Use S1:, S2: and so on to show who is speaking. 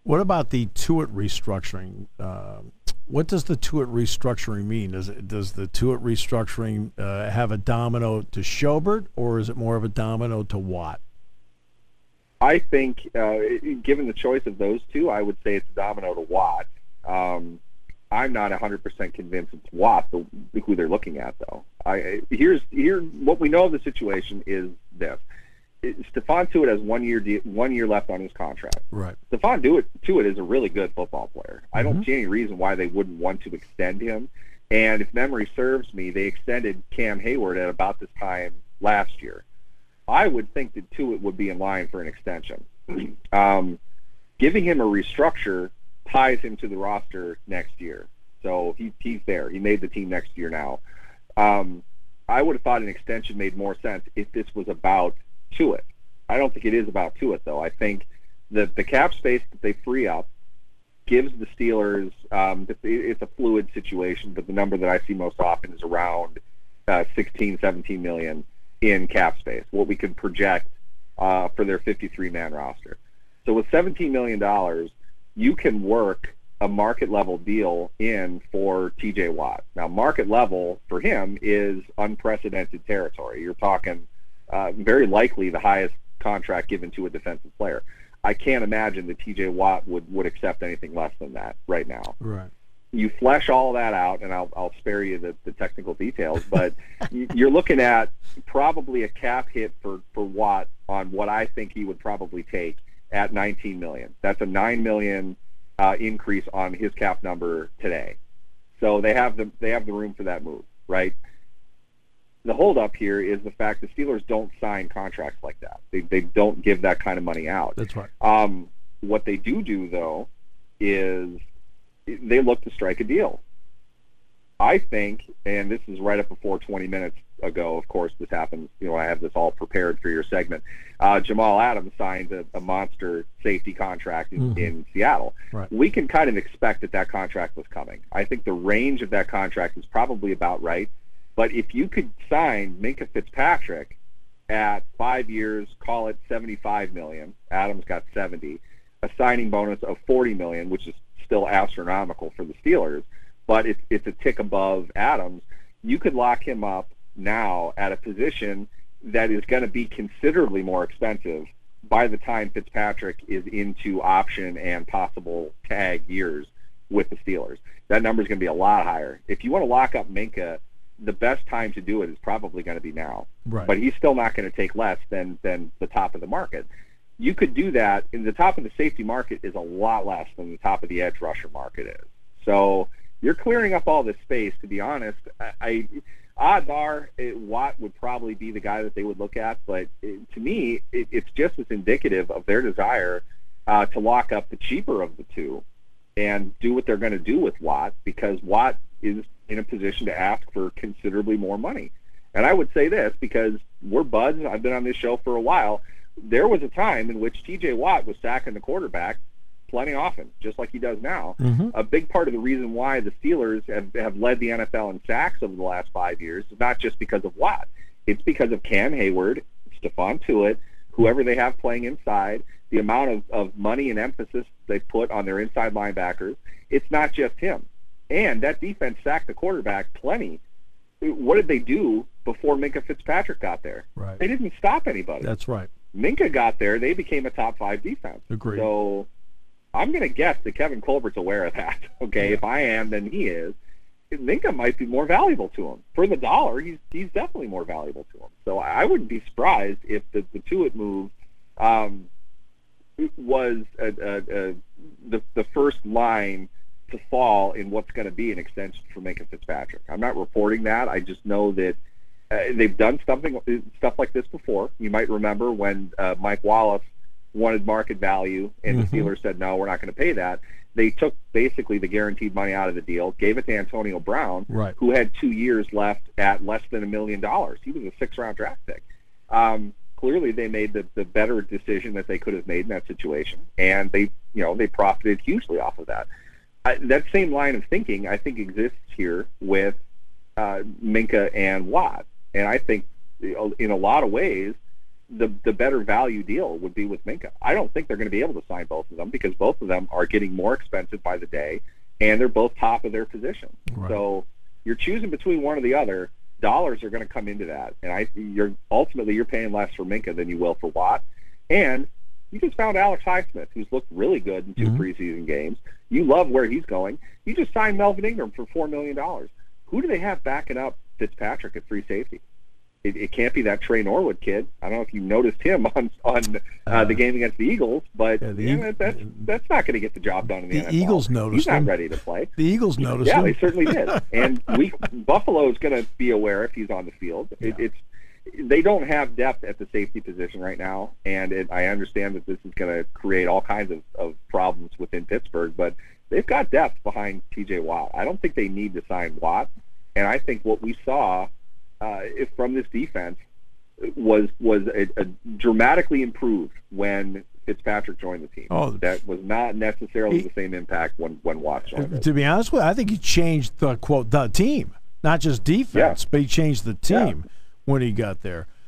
S1: What about the Tuitt restructuring? What does the Tuitt restructuring mean? Does the Tuitt restructuring have a domino to Schobert, or is it more of a domino to Watt?
S2: I think, given the choice of those two, I would say it's a domino to Watt. I'm not 100% convinced it's Watt, who they're looking at, though. Here, what we know of the situation is this. Stephon Tuitt has 1 year left on his contract.
S1: Right.
S2: Stephon Tuitt is a really good football player. I don't see any reason why they wouldn't want to extend him. And if memory serves me, they extended Cam Hayward at about this time last year. I would think that Tuitt would be in line for an extension. Giving him a restructure ties him to the roster next year. So he's there. He made the team next year now. I would have thought an extension made more sense if this was about Tuitt. I don't think it is about Tuitt, though. I think that the cap space that they free up gives the Steelers, it's a fluid situation, but the number that I see most often is around 16, 17 million in cap space, what we can project for their 53-man roster. So with $17 million, you can work a market-level deal in for T.J. Watt. Now, market level for him is unprecedented territory. You're talking very likely the highest contract given to a defensive player. I can't imagine that T.J. Watt would accept anything less than that right now.
S1: Right.
S2: You flesh all that out, and I'll spare you the technical details, but you're looking at probably a cap hit for Watt on what I think he would probably take at $19 million. That's a $9 million increase on his cap number today. So they have the room for that move, right? The holdup here is the fact the Steelers don't sign contracts like that. They don't give that kind of money out.
S1: That's right.
S2: What they do, though, is they look to strike a deal. I think, and this is right up before 20 minutes ago, of course, this happens, I have this all prepared for your segment. Jamal Adams signed a monster safety contract in Seattle.
S1: Right.
S2: We can kind of expect that contract was coming. I think the range of that contract is probably about right. But if you could sign Minkah Fitzpatrick at 5 years, call it $75 million, Adams got 70, a signing bonus of $40 million, which is still astronomical for the Steelers, but it's a tick above Adams, you could lock him up now at a position that is going to be considerably more expensive by the time Fitzpatrick is into option and possible tag years with the Steelers. That number is going to be a lot higher. If you want to lock up Minkah, the best time to do it is probably going to be now.
S1: Right.
S2: But he's still not going to take less than the top of the market. You could do that, and the top of the safety market is a lot less than the top of the edge rusher market is. So you're clearing up all this space. To be honest, odds are Watt would probably be the guy that they would look at, but to me, it's just as indicative of their desire to lock up the cheaper of the two and do what they're going to do with Watt, because Watt is in a position to ask for considerably more money. And I would say this, because we're buds, I've been on this show for a while, there was a time in which T.J. Watt was sacking the quarterback plenty often, just like he does now.
S1: Mm-hmm.
S2: A big part of the reason why the Steelers have led the NFL in sacks over the last 5 years is not just because of Watt. It's because of Cam Hayward, Stephon Tuitt, whoever they have playing inside, the amount of money and emphasis they put on their inside linebackers. It's not just him. And that defense sacked the quarterback plenty. What did they do before Minkah Fitzpatrick got there?
S1: Right.
S2: They didn't stop anybody.
S1: That's right.
S2: Minkah got there, they became a top 5 defense.
S1: Agreed.
S2: So I'm going to guess that Kevin Colbert's aware of that. Okay,
S1: Yeah.
S2: If I am, then he is. Minkah might be more valuable to him. For the dollar, he's definitely more valuable to him. So I wouldn't be surprised if the Tuitt move was the first line to fall in what's going to be an extension for Minkah Fitzpatrick. I'm not reporting that. I just know that they've done stuff like this before. You might remember when Mike Wallace wanted market value and the Steelers said, no, we're not going to pay that. They took basically the guaranteed money out of the deal, gave it to Antonio Brown,
S1: right,
S2: who had 2 years left at less than $1 million. He was a 6th-round draft pick. Clearly, they made the better decision that they could have made in that situation, and they profited hugely off of that. That same line of thinking, I think, exists here with Minkah and Watt. And I think, in a lot of ways, the better value deal would be with Minkah. I don't think they're going to be able to sign both of them because both of them are getting more expensive by the day, and they're both top of their position.
S1: Right.
S2: So you're choosing between one or the other. Dollars are going to come into that, and you're paying less for Minkah than you will for Watt. And you just found Alex Highsmith, who's looked really good in 2 preseason games. You love where he's going. You just signed Melvin Ingram for $4 million. Who do they have backing up Fitzpatrick at free safety? It can't be that Trey Norwood kid. I don't know if you noticed him on the game against the Eagles, but that's not going to get the job done in the NFL.
S1: Eagles noticed
S2: He's not
S1: him.
S2: ready to play.
S1: The Eagles noticed
S2: him.
S1: him.
S2: Yeah, they certainly did. And Buffalo is going to be aware if he's on the field.
S1: Yeah.
S2: They don't have depth at the safety position right now, and I understand that this is going to create all kinds of problems within Pittsburgh, but they've got depth behind T.J. Watt. I don't think they need to sign Watt, and I think what we saw from this defense was a dramatically improved when Fitzpatrick joined the team. That was not necessarily the same impact when Watt joined it.
S1: To be honest with you, I think he changed the team, not just defense, but he changed the team when he got there.